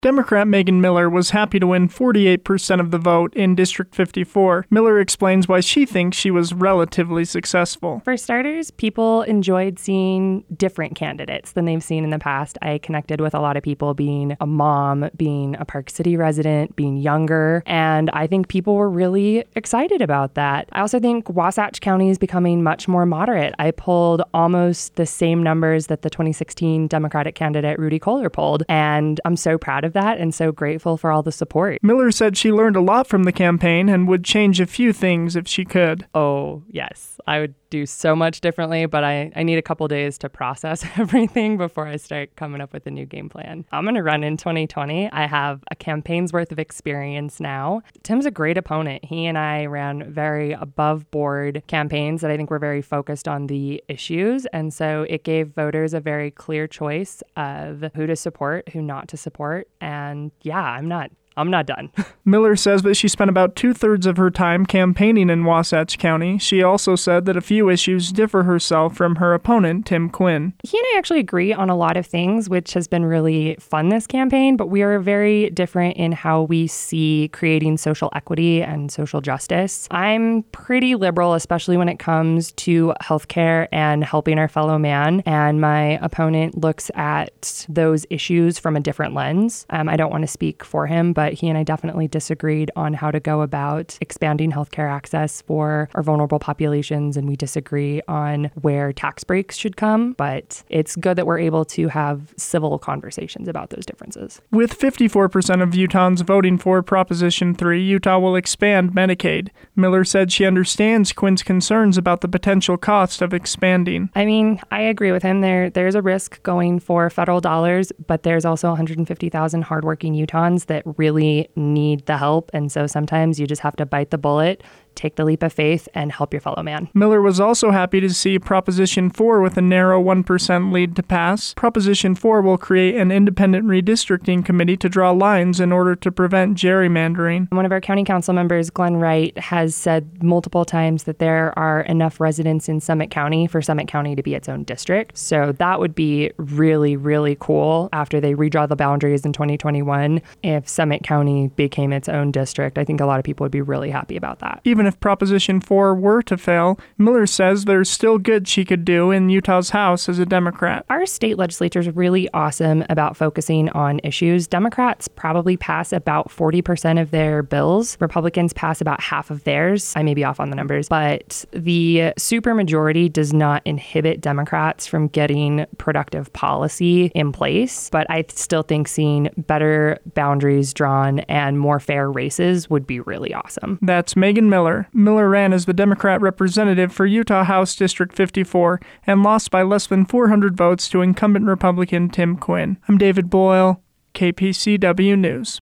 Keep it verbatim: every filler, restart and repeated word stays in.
Democrat Megan Miller was happy to win forty-eight percent of the vote in District fifty-four. Miller explains why she thinks she was relatively successful. For starters, people enjoyed seeing different candidates than they've seen in the past. I connected with a lot of people being a mom, being a Park City resident, being younger, and I think people were really excited about that. I also think Wasatch County is becoming much more moderate. I pulled almost the same numbers that the twenty sixteen Democratic candidate Rudy Kohler pulled, and I'm so proud of that and so grateful for all the support. Miller said she learned a lot from the campaign and would change a few things if she could. Oh, yes. I would do so much differently, but I, I need a couple days to process everything before I start coming up with a new game plan. I'm going to run in twenty twenty. I have a campaign's worth of experience now. Tim's a great opponent. He and I ran very above board campaigns that I think were very focused on the issues. And so it gave voters a very clear choice of who to support, who not to support. And yeah, I'm not I'm not done. Miller says that she spent about two-thirds of her time campaigning in Wasatch County. She also said that a few issues differ herself from her opponent, Tim Quinn. He and I actually agree on a lot of things, which has been really fun this campaign, but we are very different in how we see creating social equity and social justice. I'm pretty liberal, especially when it comes to healthcare and helping our fellow man, and my opponent looks at those issues from a different lens. Um, I don't want to speak for him, but But he and I definitely disagreed on how to go about expanding healthcare access for our vulnerable populations, and we disagree on where tax breaks should come. But it's good that we're able to have civil conversations about those differences. With fifty-four percent of Utahns voting for Proposition three, Utah will expand Medicaid. Miller said she understands Quinn's concerns about the potential cost of expanding. I mean, I agree with him. There, There's a risk going for federal dollars, but there's also one hundred fifty thousand hardworking Utahns that really really need the help. And so sometimes you just have to bite the bullet, take the leap of faith, and help your fellow man. Miller was also happy to see Proposition four with a narrow one percent lead to pass. Proposition four will create an independent redistricting committee to draw lines in order to prevent gerrymandering. One of our county council members, Glenn Wright, has said multiple times that there are enough residents in Summit County for Summit County to be its own district. So that would be really, really cool after they redraw the boundaries in twenty twenty-one. If Summit County became its own district, I think a lot of people would be really happy about that. Even if Proposition four were to fail, Miller says there's still good she could do in Utah's House as a Democrat. Our state legislature is really awesome about focusing on issues. Democrats probably pass about forty percent of their bills. Republicans pass about half of theirs. I may be off on the numbers, but the supermajority does not inhibit Democrats from getting productive policy in place. But I still think seeing better boundaries drawn and more fair races would be really awesome. That's Megan Miller. Miller ran as the Democrat representative for Utah House District fifty-four and lost by less than four hundred votes to incumbent Republican Tim Quinn. I'm David Boyle, K P C W News.